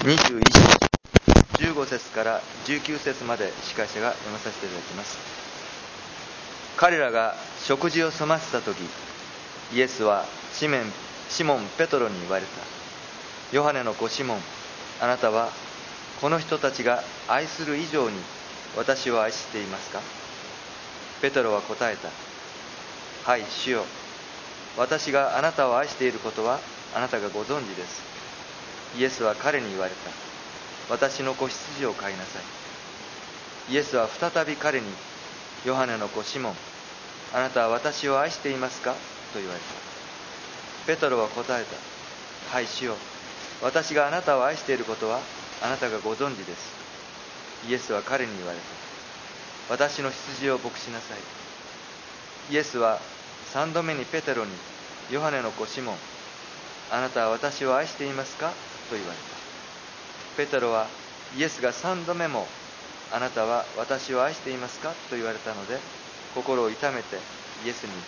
21章15節から19節まで司会者が読まさせていただきます。彼らが食事を済ませた時、イエスはシモン・ペトロに言われた。ヨハネの子シモン、あなたはこの人たちが愛する以上に私を愛していますか？ペトロは答えた。はい、主よ。私があなたを愛していることはあなたがご存知です。イエスは彼に言われた。私の子羊を飼いなさい。イエスは再び彼に、ヨハネの子シモン、あなたは私を愛していますかと言われた。ペトロは答えた。はい、主よ。私があなたを愛していることはあなたがご存知です。イエスは彼に言われた。私の羊を牧しなさい。イエスは3度目にペテロに、ヨハネの子シモン、あなたは私を愛していますかと言われた。ペテロはイエスが3度目も、あなたは私を愛していますかと言われたので、心を痛めてイエスに言った。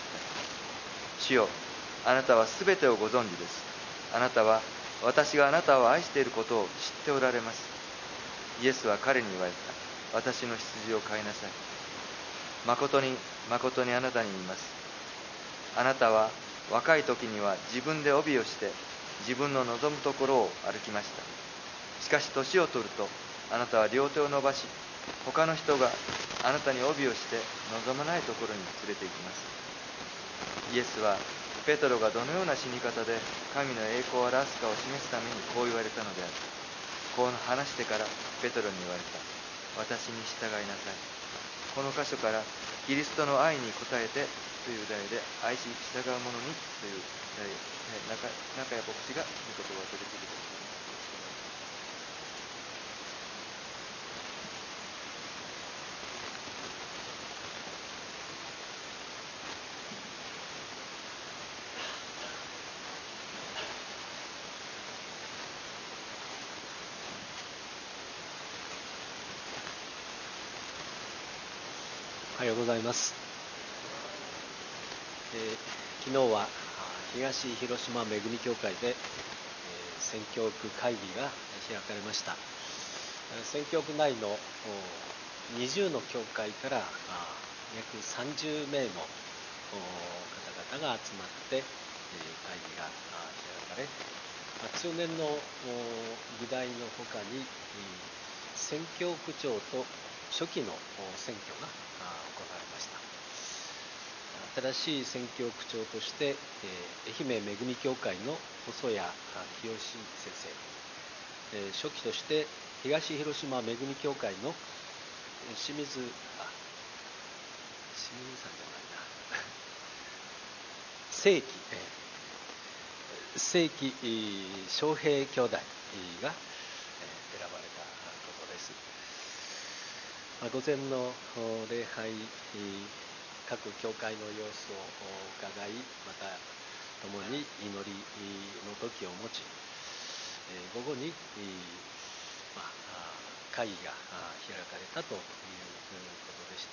主よ、あなたはすべてをご存知です。あなたは私があなたを愛していることを知っておられます。イエスは彼に言われた。私の羊を飼いなさい。誠に誠にあなたに言います。あなたは若い時には自分で帯をして自分の望むところを歩きました。しかし年を取るとあなたは両手を伸ばし、他の人があなたに帯をして望まないところに連れて行きます。イエスはペトロがどのような死に方で神の栄光を表すかを示すためにこう言われたのである。こう話してからペトロに言われた。私に従いなさい。この箇所からキリストの愛に応えてという題で、愛し従う者にという題、中谷牧師が御言葉を取り次ぎたいと思います。 おはようございます。昨日は東広島めぐみ教会で、宣教区会議が開かれました。宣教区内の20の教会から約30名の方々が集まって会議が開かれ、通年の議題のほかに宣教区長と初期の選挙が行われました。新しい宣教区長として、愛媛めぐみ教会の細谷清先生、初期として東広島めぐみ教会の清水さんではないな正規昌平兄弟が選ばれたことです。午前の礼拝、各教会の様子を伺い、また共に祈りの時を持ち、午後に会議が開かれたということでした。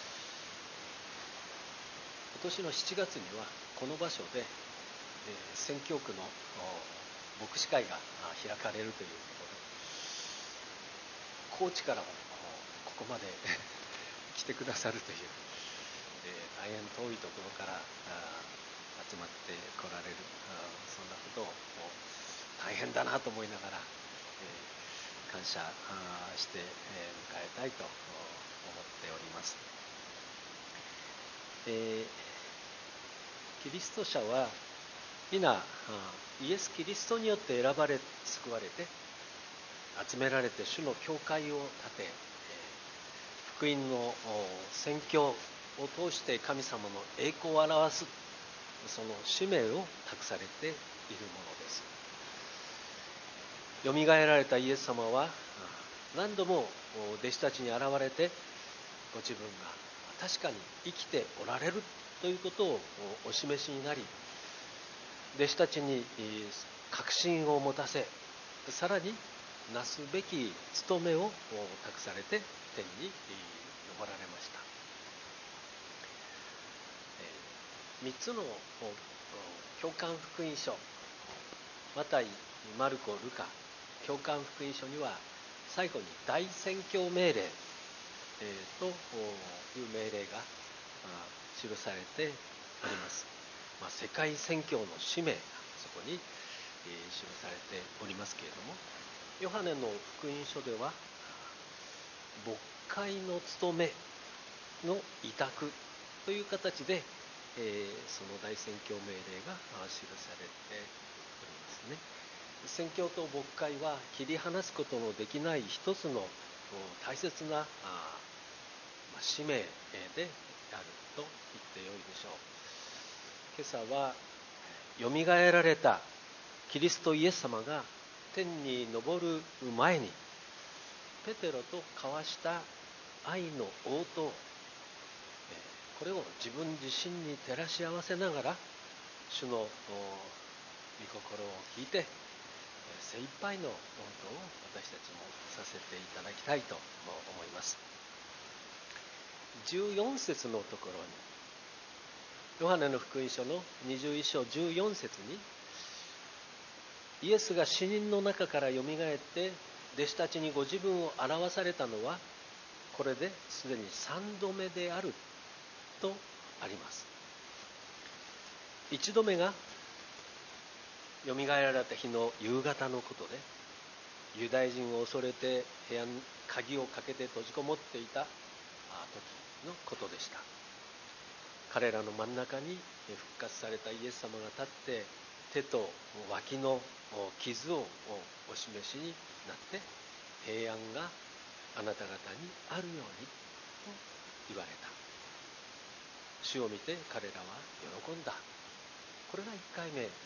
今年の7月にはこの場所で宣教区の牧師会が開かれるということで、高知からもここまで来てくださるという、大変遠いところから集まってこられる、そんなことを大変だなと思いながら、感謝して迎えたいと思っております。キリスト者は皆イエス・キリストによって選ばれ救われて集められて主の教会を建て、福音の宣教を通して神様の栄光を表す、その使命を託されているものです。よみがえられたイエス様は何度も弟子たちに現れて、ご自分が確かに生きておられるということをお示しになり、弟子たちに確信を持たせ、さらになすべき務めを託されて天に昇られました。3つの教官福音書、マタイ、マルコ、ルカ、 教官福音書には最後に大宣教命令、という命令が記されております。世界宣教の使命がそこに記されておりますけれども、ヨハネの福音書では牧会の務めの委託という形で、その大宣教命令が記されておりますね。宣教と牧会は切り離すことのできない一つの大切な使命であると言ってよいでしょう。今朝はよみがえられたキリストイエス様が天に昇る前にペテロと交わした愛の応答、これを自分自身に照らし合わせながら主の御心を聞いて精一杯の応答を私たちもさせていただきたいと思います。14節のところに、ヨハネの福音書の21章14節に、イエスが死人の中からよみがえって弟子たちにご自分を表されたのはこれですでに3度目であるとあります。1度目がよみがえられた日の夕方のことで、ユダヤ人を恐れて部屋に鍵をかけて閉じこもっていた時のことでした。彼らの真ん中に復活されたイエス様が立って手と脇の傷をお示しになって、平安があなた方にあるようにと言われた。主を見て彼らは喜んだ。これが1回目でした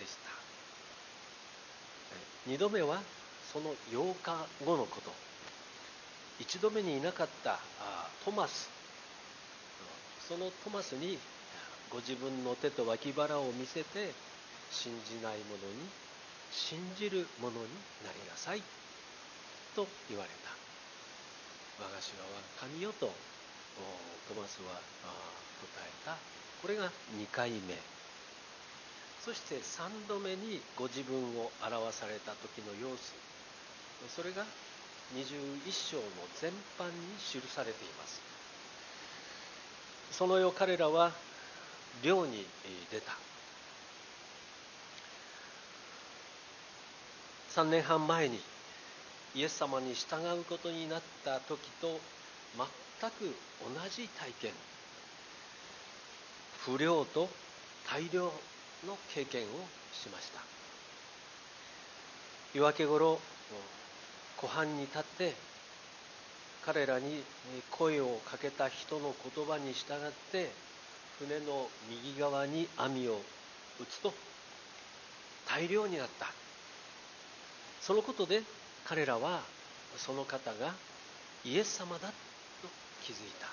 。2度目はその8日後のこと。1度目にいなかったトマス、そのトマスにご自分の手と脇腹を見せて、信じない者に信じる者になりなさいと言われた。我が主は我が神よとトマスは答えた。これが2回目。そして3度目にご自分を表された時の様子、それが21章の前半に記されています。その夜彼らは漁に出た。3年半前にイエス様に従うことになった時と全く同じ体験、不漁と大漁の経験をしました。夜明けごろ湖畔に立って彼らに声をかけた人の言葉に従って船の右側に網を打つと大漁になった。そのことで彼らはその方がイエス様だと気づいた。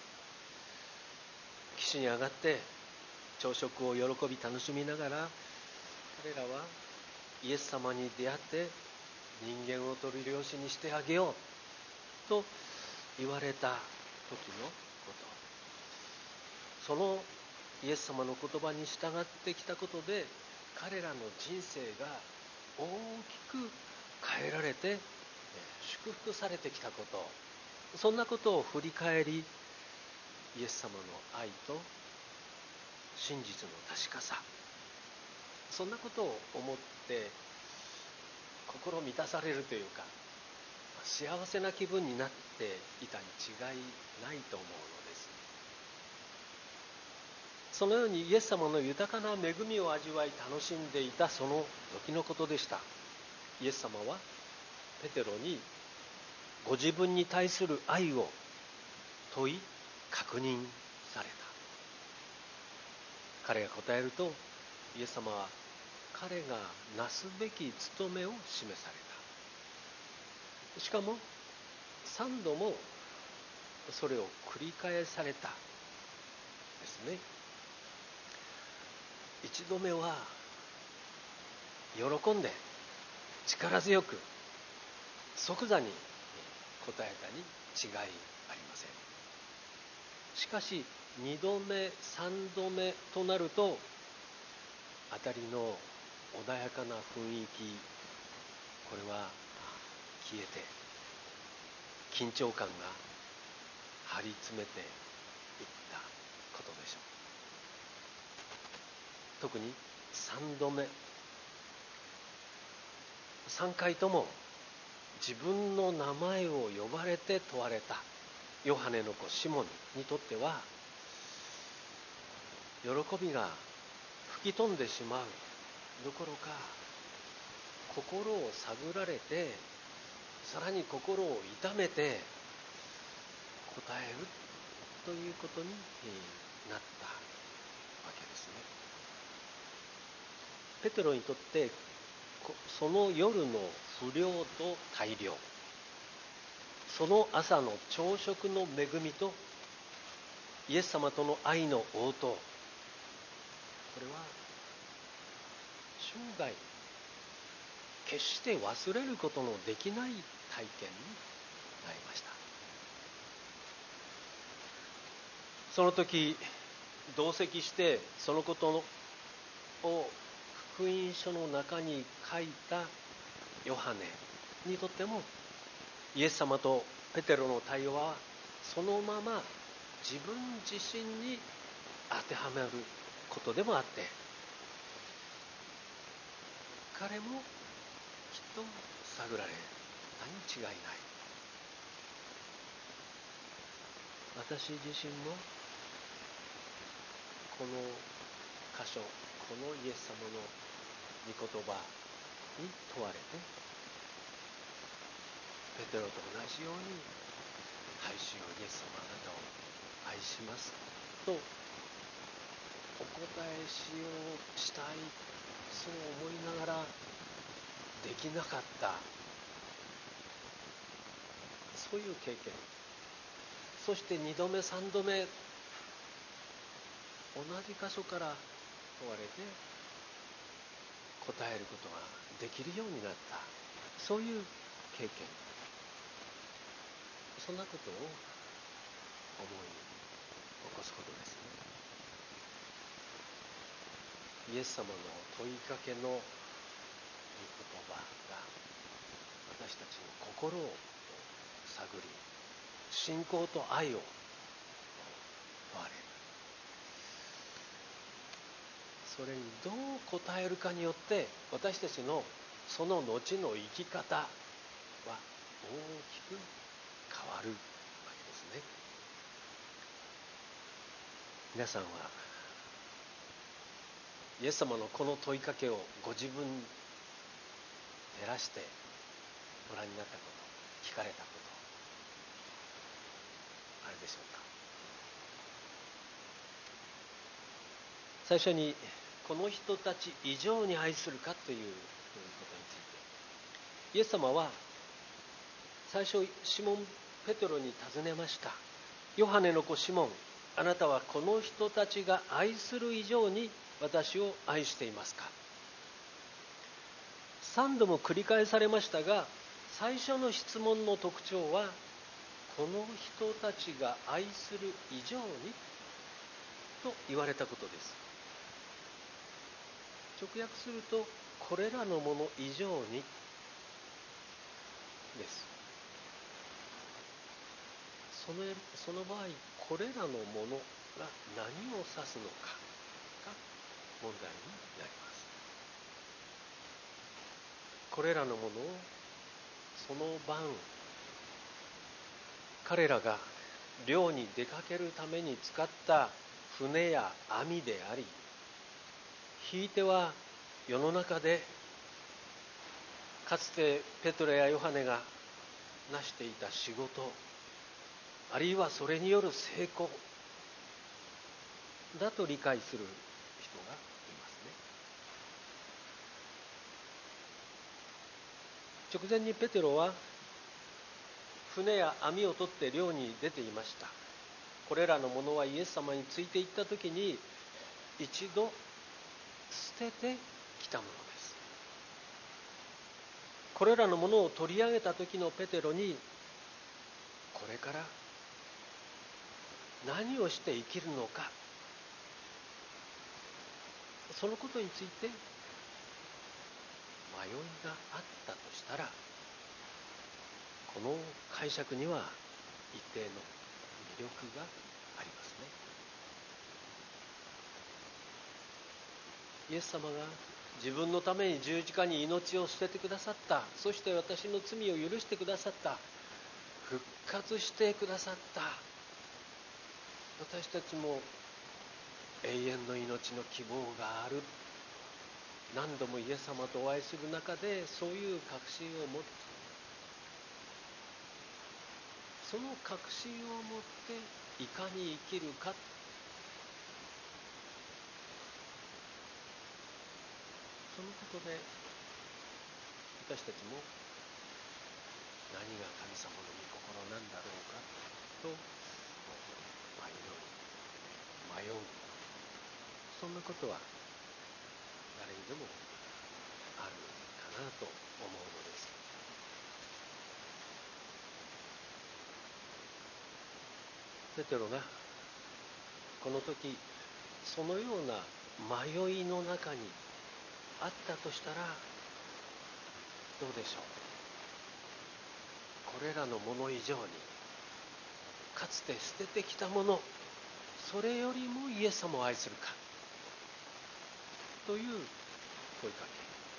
岸に上がって朝食を喜び楽しみながら、彼らはイエス様に出会って人間を取り漁師にしてあげようと言われた時のこと。そのイエス様の言葉に従ってきたことで彼らの人生が大きく変えられて祝福されてきたこと、そんなことを振り返り、イエス様の愛と真実の確かさ、そんなことを思って心満たされるというか、幸せな気分になっていたに違いないと思うのです。そのようにイエス様の豊かな恵みを味わい楽しんでいたその時のことでした。イエス様はペテロにご自分に対する愛を問い確認された。彼が答えると、イエス様は彼がなすべき務めを示された。しかも3度もそれを繰り返されたですね。1度目は喜んで力強く即座に答えたに違いありません。しかし2度目3度目となると、辺りの穏やかな雰囲気、これは冷えて緊張感が張り詰めていったことでしょう。特に3度目、3回とも自分の名前を呼ばれて問われたヨハネの子シモンにとっては、喜びが吹き飛んでしまうどころか、心を探られて、さらに心を痛めて答えるということになったわけですね。ペテロにとってその夜の不漁と大漁、その朝の朝食の恵みとイエス様との愛の応答、これは生涯決して忘れることのできない体験になりました。その時同席してそのことを福音書の中に書いたヨハネにとっても、イエス様とペテロの対話はそのまま自分自身に当てはめることでもあって、彼もきっと探られたに違いない。私自身もこの箇所、このイエス様の御言葉に問われて、ペテロと同じように、はい、主よイエス様、あなたを愛しますとお答えしようしたい、そう思いながらできなかった、そういう経験。そして2度目3度目、同じ箇所から問われて答えることができるようになった、そういう経験、そんなことを思い起こすことですね。イエス様の問いかけの御言葉が私たちの心を探り、信仰と愛を問われる。それにどう答えるかによって私たちのその後の生き方は大きく変わるわけですね。皆さんはイエス様のこの問いかけをご自分に照らしてご覧になったこと、聞かれたことあるでしょうか。最初にこの人たち以上に愛するかということについて、イエス様は最初シモン・ペテロに尋ねました。ヨハネの子シモン、あなたはこの人たちが愛する以上に私を愛していますか。3度も繰り返されましたが、最初の質問の特徴は、この人たちが愛する以上にと言われたことです。直訳すると、これらのもの以上にです。その場合、これらのものが何を指すのかが問題になります。これらのものをその晩、彼らが漁に出かけるために使った船や網であり、ひいては世の中でかつてペトロやヨハネが成していた仕事、あるいはそれによる成功だと理解する人がいますね。直前にペテロは船や網を取って漁に出ていました。これらのものはイエス様について行った時に一度捨ててきたものです。これらのものを取り上げた時のペテロに、これから何をして生きるのか、そのことについて迷いがあったとしたら、 この解釈には一定の魅力がありますね。イエス様が自分のために十字架に命を捨ててくださった。そして私の罪を許してくださった。復活してくださった。私たちも永遠の命の希望がある。何度もイエス様とお会いする中でそういう確信を持つ。その確信を持っていかに生きるか。そのことで私たちも何が神様の御心なんだろうかと迷う、そんなことは誰にでもあるかなと思うのです。ペテロがこの時そのような迷いの中にあったとしたらどうでしょう。これらのもの以上にかつて捨ててきたもの、それよりもイエス様を愛するかという問いか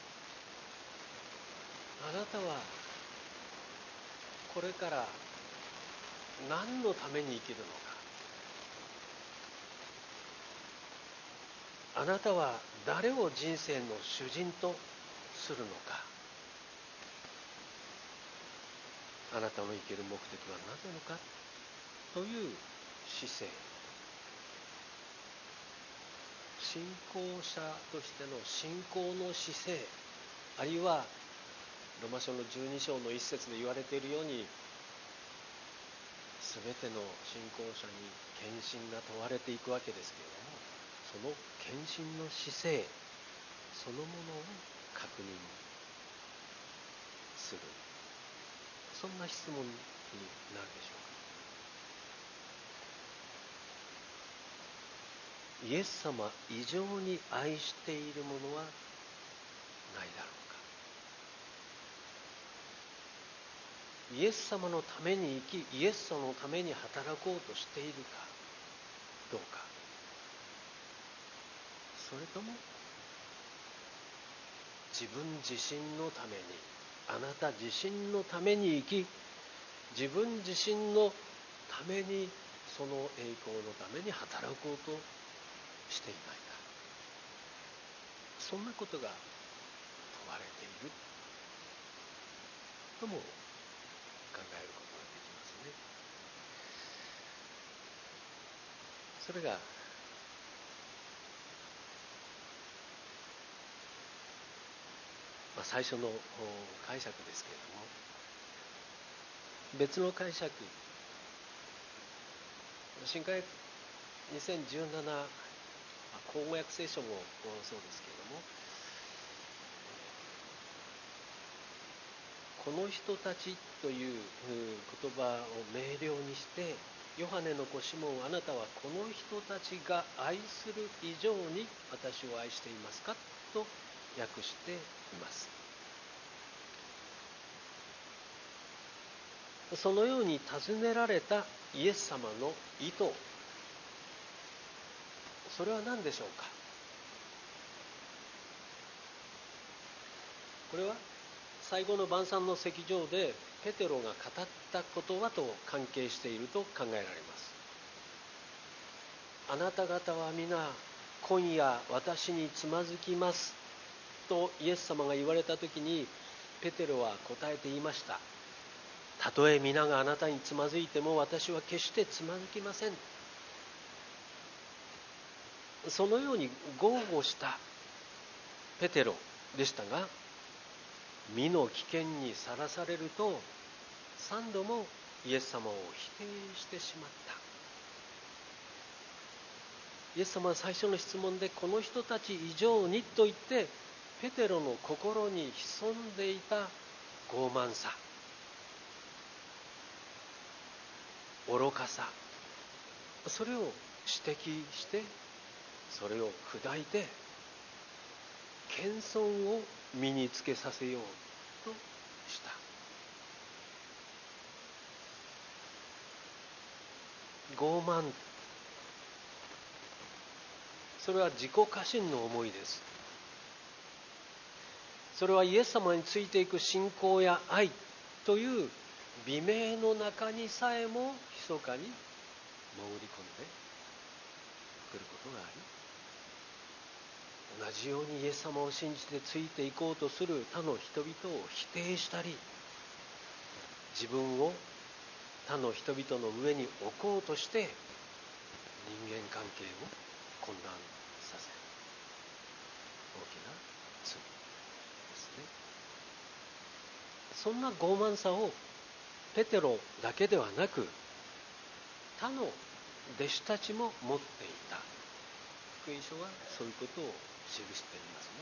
け。あなたはこれから何のために生きるのか。あなたは誰を人生の主人とするのか。あなたの生きる目的は何なのかという姿勢。信仰者としての信仰の姿勢、あるいはロマ書の12章の一節で言われているように、すべての信仰者に献身が問われていくわけですけれども、その献身の姿勢そのものを確認する、そんな質問になるでしょうか。イエス様以上に愛しているものはないだろうか。イエス様のために生き、イエス様のために働こうとしているかどうか。それとも自分自身のために、あなた自身のために生き、自分自身のために、その栄光のために働こうとしていないか。そんなことが問われているとも考えることができますね。それが最初の解釈ですけれども、別の解釈、新海2017口語訳聖書もそうですけれども、この人たちという言葉を明瞭にして、ヨハネの子シモン、あなたはこの人たちが愛する以上に私を愛していますかと訳しています。そのように尋ねられたイエス様の意図、それは何でしょうか。これは最後の晩餐の席上でペテロが語った言葉と関係していると考えられます。あなた方は皆今夜私につまずきますとイエス様が言われたときに、ペテロは答えて言いました。たとえ皆があなたにつまずいても私は決してつまずきません。そのように豪語したペテロでしたが、身の危険にさらされると3度もイエス様を否定してしまった。イエス様は最初の質問でこの人たち以上にと言って、ペテロの心に潜んでいた傲慢さ、愚かさ、それを指摘して、それを砕いて謙遜を身につけさせようとした。 傲慢、それは自己過信の思いです。それはイエス様についていく信仰や愛という美名の中にさえも密かに潜り込んでくることがあり、同じようにイエス様を信じてついていこうとする他の人々を否定したり、自分を他の人々の上に置こうとして人間関係を混乱させる大きな罪ですね。そんな傲慢さをペテロだけではなく他の弟子たちも持っていた。福音書はそういうことを記していますね。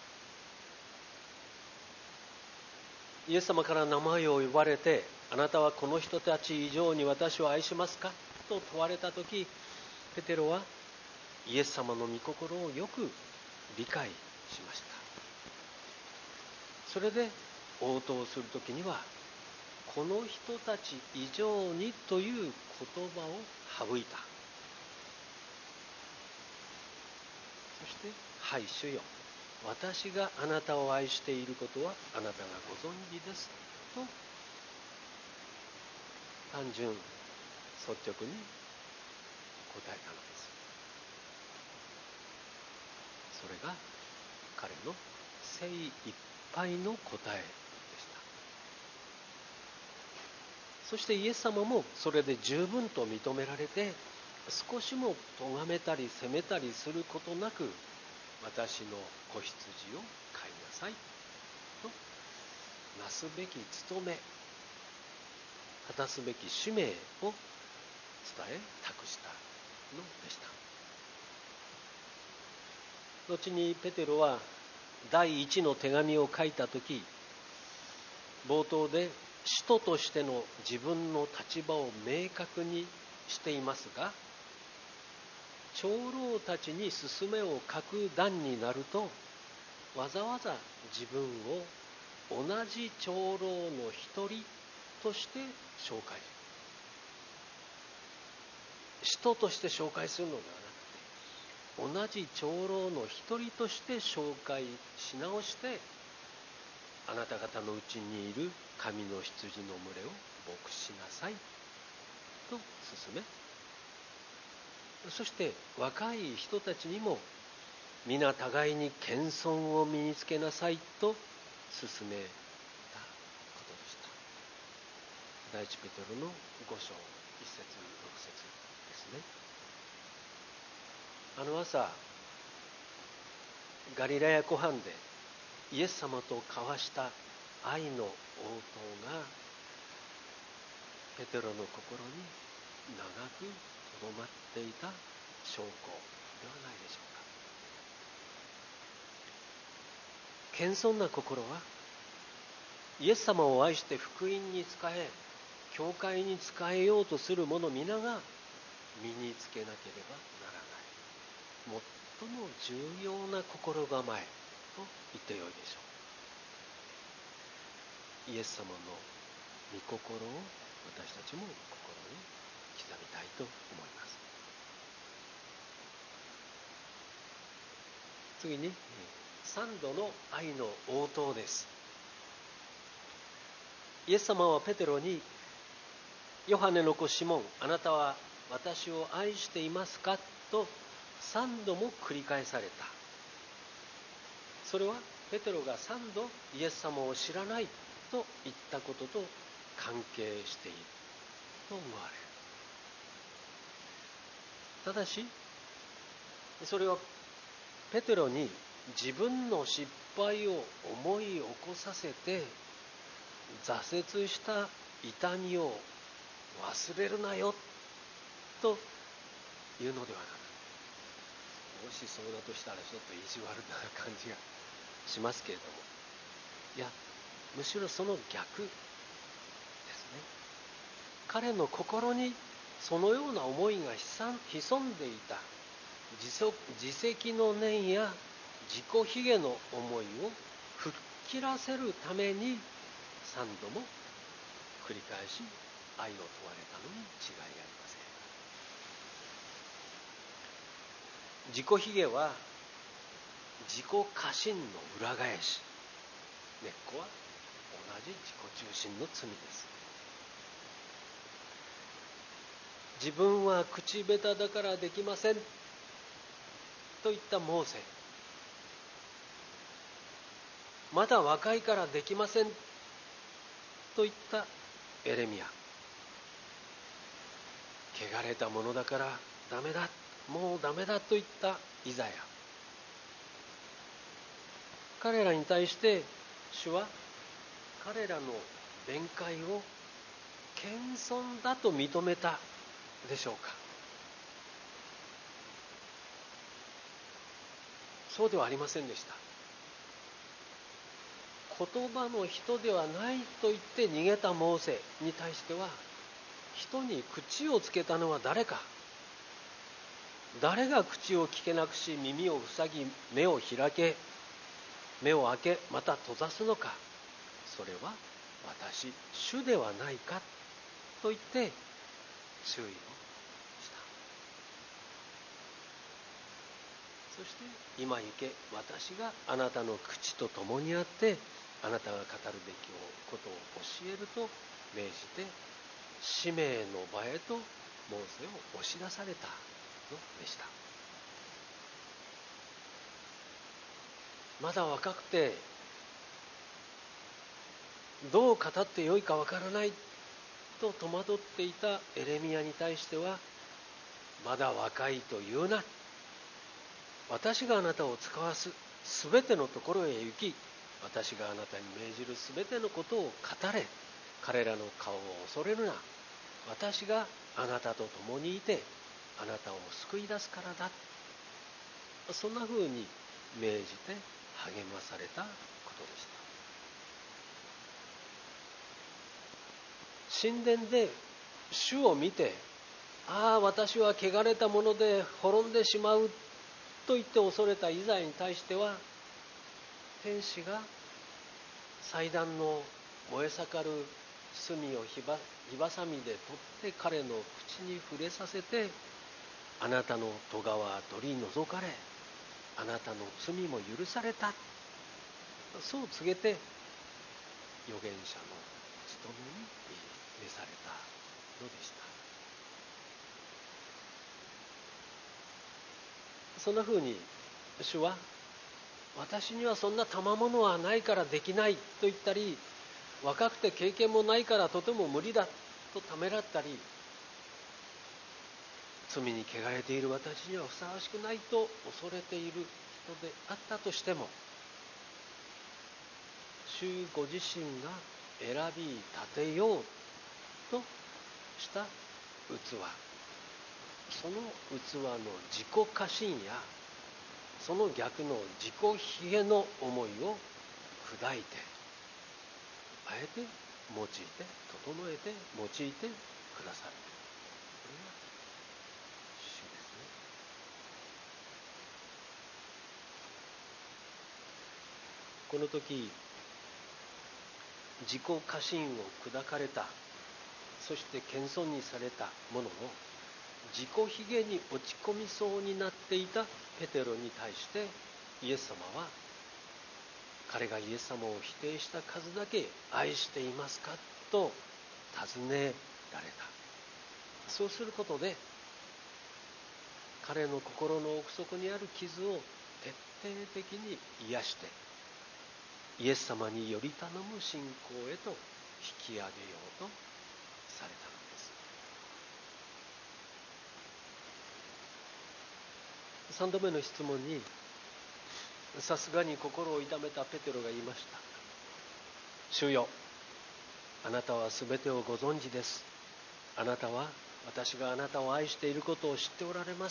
イエス様から名前を呼ばれて、あなたはこの人たち以上に私を愛しますかと問われたとき、ペテロはイエス様の御心をよく理解しました。それで応答するときには、この人たち以上にという言葉を省いた。そして、はい主よ、私があなたを愛していることはあなたがご存知ですと単純率直に答えたのです。それが彼の精一杯の答えでした。そしてイエス様もそれで十分と認められて、少しも咎めたり責めたりすることなく、私の子羊を飼いなさいと、なすべき務め、果たすべき使命を伝え託したのでした。後にペテロは第一の手紙を書いたとき、冒頭で使徒としての自分の立場を明確にしていますが、長老たちに勧めを書く段になると、わざわざ自分を同じ長老の一人として紹介する。使徒として紹介するのではなくて、同じ長老の一人として紹介し直して、あなた方のうちにいる神の羊の群れを牧しなさいと勧め、そして若い人たちにも皆互いに謙遜を身につけなさいと勧めたことでした。第一ペテロの5章1節6節ですね。あの朝、ガリラヤ湖畔でイエス様と交わした愛の応答がペテロの心に長くとどまっていた証拠ではないでしょうか。謙遜な心はイエス様を愛して福音に仕え、教会に仕えようとする者皆が身につけなければならない最も重要な心構えと言ってよいでしょう。イエス様の御心を私たちも心に刻みたいと思います。次に3度の愛の応答です。イエス様はペテロに、ヨハネの子シモン、あなたは私を愛していますかと3度も繰り返された。それはペテロが3度イエス様を知らないと言ったことと関係していると思われる。ただし、それはペテロに自分の失敗を思い起こさせて、挫折した痛みを忘れるなよというのではなく、もしそうだとしたらちょっと意地悪な感じがしますけれども、いや、むしろその逆ですね。彼の心にそのような思いが潜んでいた自責の念や自己卑下の思いを吹っ切らせるために3度も繰り返し愛を問われたのに違いありません。 自己卑下は自己過信の裏返し。根っこは同じ自己中心の罪です。自分は口下手だからできませんと言ったモーセ。まだ若いからできませんと言ったエレミヤ。汚れたものだからダメだ、もうダメだと言ったイザヤ。彼らに対して主は彼らの弁解を謙遜だと認めたでしょうか。そうではありませんでした。言葉の人ではないと言って逃げたモーセに対しては、人に口をつけたのは誰か。誰が口を聞けなくし、耳を塞ぎ、目を開け、また閉ざすのか。それは私、主ではないかと言って注意をした。そして今行け、私があなたの口と共にあって、あなたが語るべきことを教えると命じて、使命の場へとモーセを押し出されたのでした。まだ若くてどう語ってよいかわからないと戸惑っていたエレミヤに対しては、まだ若いと言うな、私があなたを使わす、すべてのところへ行き、私があなたに命じるすべてのことを語れ、彼らの顔を恐れるな、私があなたと共にいてあなたを救い出すからだ。そんな風に命じて励まされたことでした。神殿で主を見て、ああ私は汚れたもので滅んでしまうと言って恐れたイザヤに対しては、天使が祭壇の燃え盛る炭を火ばさみで取って彼の口に触れさせて、あなたの咎は取り除かれ、あなたの罪も許された、そう告げて預言者の務めに召されたのでした。そんなふうに主は、私にはそんな賜物はないからできないと言ったり、若くて経験もないからとても無理だとためらったり、罪に汚れている私にはふさわしくないと恐れている人であったとしても、主ご自身が選び立てようとした器、その器の自己過信やその逆の自己卑下の思いを砕いて、あえて用いて、整えて用いてくださる。これが主ですね。この時、自己過信を砕かれた、そして謙遜にされたものの、自己卑下に落ち込みそうになっていたペテロに対してイエス様は、彼がイエス様を否定した数だけ愛していますかと尋ねられた。そうすることで彼の心の奥底にある傷を徹底的に癒して、イエス様により頼む信仰へと引き上げようとされたのです。3度目の質問にさすがに心を痛めたペテロが言いました。主よ、あなたはすべてをご存知です。あなたは私があなたを愛していることを知っておられます。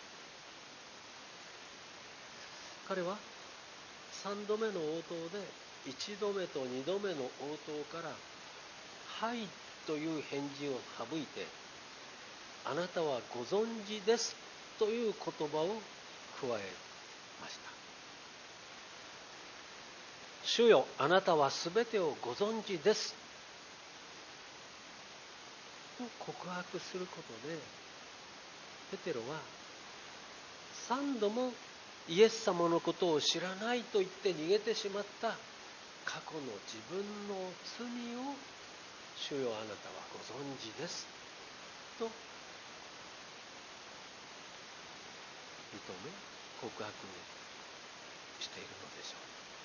彼は3度目の応答で1度目と2度目の応答からはいという返事を省いて、あなたはご存知ですという言葉を加えました。主よ、あなたはすべてをご存知ですと告白することで、ペテロは 3度もイエス様のことを知らないと言って逃げてしまった過去の自分の罪を主よあなたはご存知ですと認め告白しているのでしょ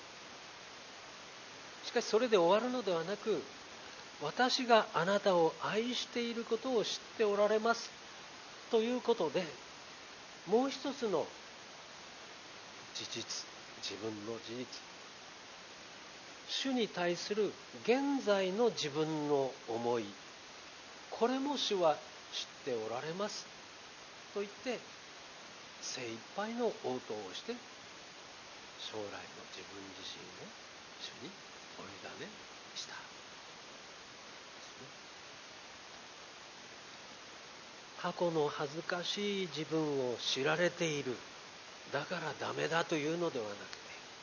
う。しかしそれで終わるのではなく、私があなたを愛していることを知っておられますということで、もう一つの事実、自分の事実、主に対する現在の自分の思い、これも主は知っておられますと言って精一杯の応答をして、将来の自分自身を主にお委ねした。過去の恥ずかしい自分を知られている、だからダメだというのではなくて、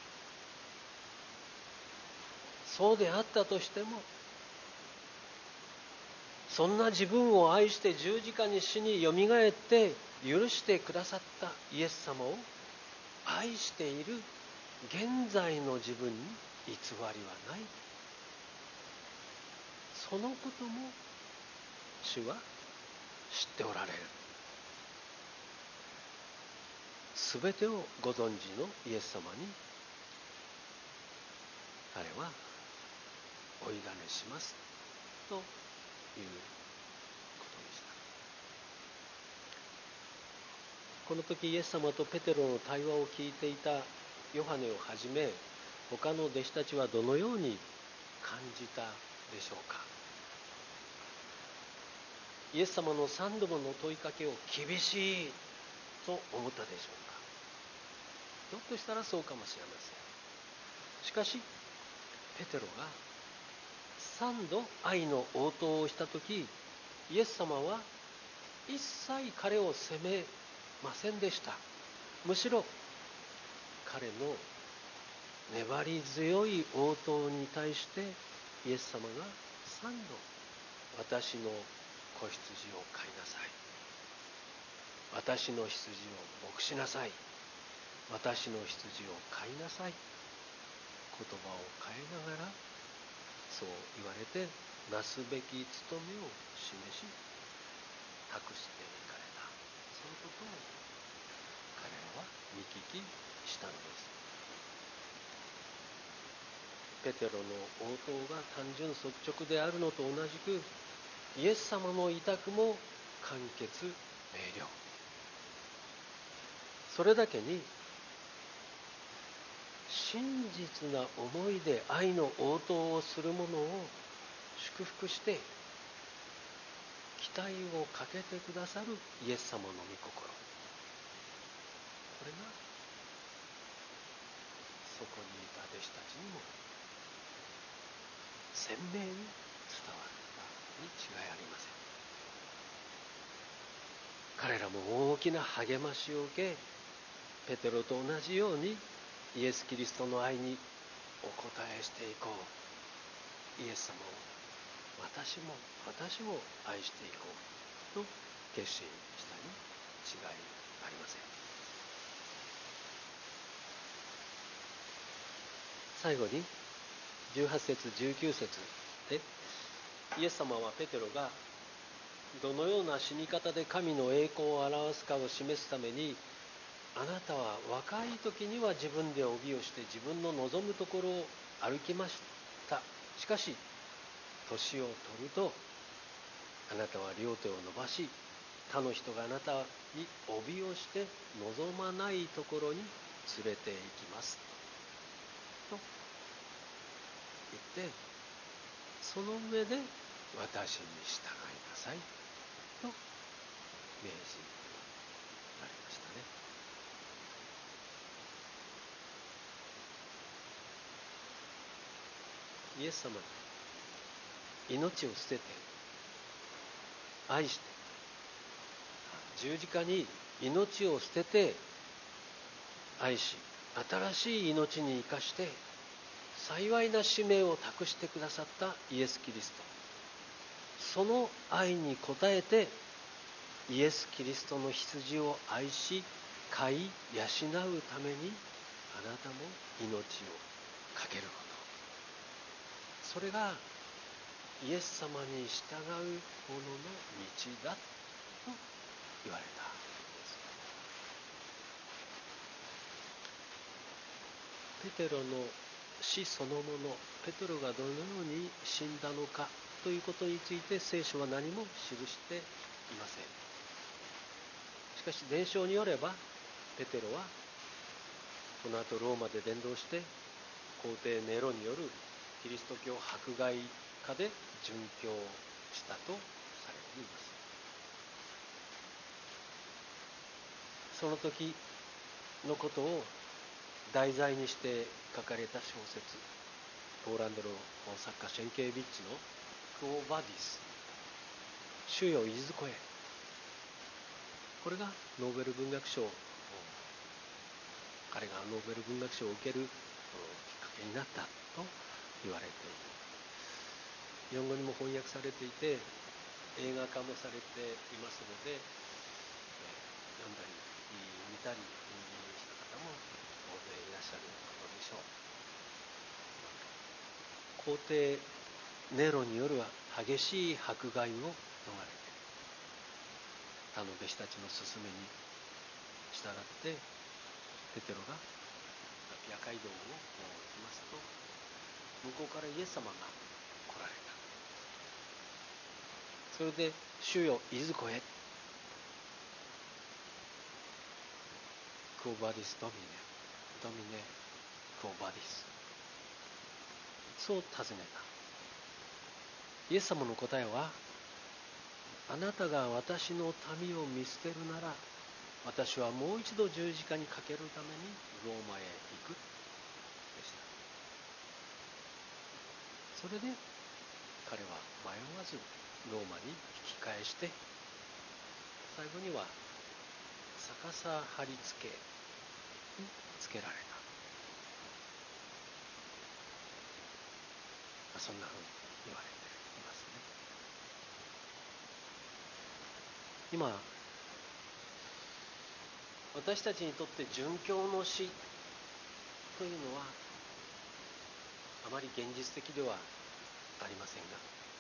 そうであったとしても、そんな自分を愛して十字架に死によみがえって許してくださったイエス様を愛している現在の自分に偽りはない。そのことも主は知っておられる。すべてをご存知のイエス様に彼はお委ねしますということでした。この時イエス様とペテロの対話を聞いていたヨハネをはじめ他の弟子たちはどのように感じたでしょうか。イエス様の3度もの問いかけを厳しいと思ったでしょうか。ひょっとしたらそうかもしれません。しかしペテロが3度愛の応答をしたとき、イエス様は一切彼を責めませんでした。むしろ彼の粘り強い応答に対してイエス様が3度私の子羊を飼いなさい、私の羊を牧しなさい、私の羊を飼いなさい、言葉を変えながらそう言われてなすべき務めを示し託していかれた。そのことを彼らは見聞きしたのです。ペテロの応答が単純率直であるのと同じく、イエス様の委託も簡潔明瞭。それだけに真実な思いで愛の応答をする者を祝福して期待をかけてくださるイエス様の御心、これがそこにいた弟子たちにも鮮明に伝わったに違いありません。彼らも大きな励ましを受け、ペテロと同じようにイエス・キリストの愛にお答えしていこう、イエス様を私も愛していこうと決心したに違いありません。最後に18節19節で、イエス様はペテロがどのような死に方で神の栄光を表すかを示すために、あなたは若い時には自分で帯をして自分の望むところを歩きました。しかし年を取るとあなたは両手を伸ばし、他の人があなたに帯をして望まないところに連れて行きますと言って、その上で私に従いなさいと命じられましたね。イエス様に命を捨てて愛して、十字架に命を捨てて愛し、新しい命に生かして幸いな使命を託してくださったイエス・キリスト、その愛に応えてイエス・キリストの羊を愛し飼い養うためにあなたも命を懸けること、それがイエス様に従う者の道だと言われたんです。ペテロの死そのもの、ペテロがどのように死んだのかということについて聖書は何も記していません。しかし伝承によれば、ペテロはこの後ローマで伝道して皇帝ネロによるキリスト教迫害下で殉教したとされています。その時のことを題材にして書かれた小説、ポーランドの作家シェンケービッチのクオ・バディス、主よいずこへ、これがノーベル文学賞、彼がノーベル文学賞を受けるきっかけになったと言われている。日本語にも翻訳されていて映画化もされていますので、読んだり見たりした方も大勢いらっしゃることでしょう。皇帝ネロによる激しい迫害を逃れて、他の弟子たちの勧めに従ってペテロがアピア街道を行きますと、向こうからイエス様が来られた。それで主よいずこへ、クオバディスドミネ、ドミネクオバディス、そう尋ねた。イエス様の答えは、あなたが私の民を見捨てるなら、私はもう一度十字架にかけるためにローマへ行くでした。それで彼は迷わずローマに引き返して、最後には逆さ貼り付けにつけられた。そんなふうに言われていますね。今私たちにとって殉教の死というのはあまり現実的ではありませんが、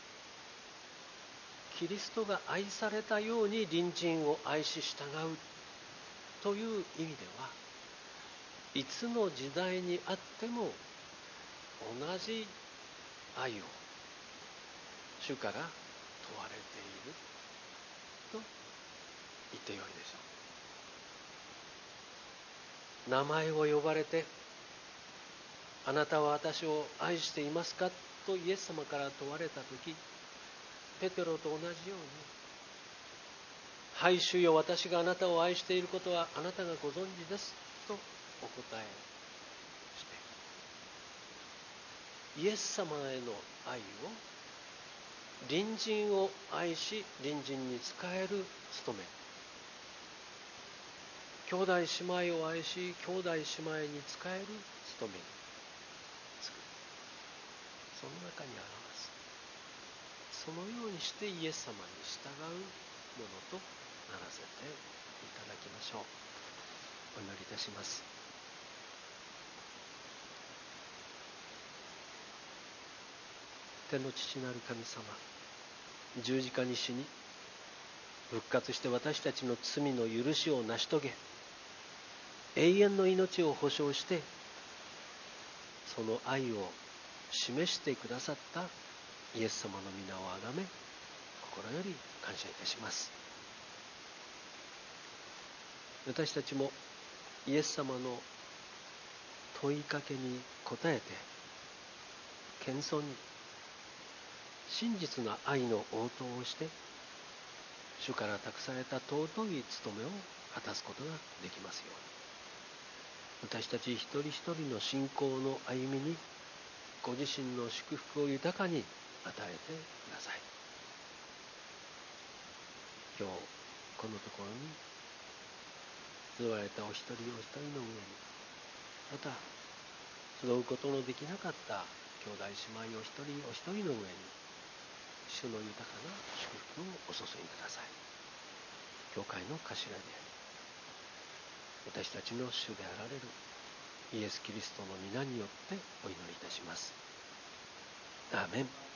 キリストが愛されたように隣人を愛し従うという意味では、いつの時代にあっても同じ愛を主から問われていると言ってよいでしょう。名前を呼ばれて、あなたは私を愛していますかとイエス様から問われたとき、ペテロと同じように、はい主よ、私があなたを愛していることはあなたがご存知ですとお答えして、イエス様への愛を隣人を愛し隣人に仕える務め、兄弟姉妹を愛し兄弟姉妹に仕える務めにつく、その中に表す。そのようにしてイエス様に従うものとならせていただきましょう。お祈りいたします。天の父なる神様、十字架に死に復活して私たちの罪の許しを成し遂げ、永遠の命を保証して、その愛を示してくださったイエス様の皆をあがめ、心より感謝いたします。私たちもイエス様の問いかけに応えて、謙遜に真実な愛の応答をして、主から託された尊い務めを果たすことができますように、私たち一人一人の信仰の歩みにご自身の祝福を豊かに与えてください。今日このところに集われたお一人お一人の上に、また集うことのできなかった兄弟姉妹お一人お一人の上に、主の豊かな祝福をお注ぎください。教会の頭であり私たちの主であられるイエス・キリストの皆によってお祈りいたします。アーメン。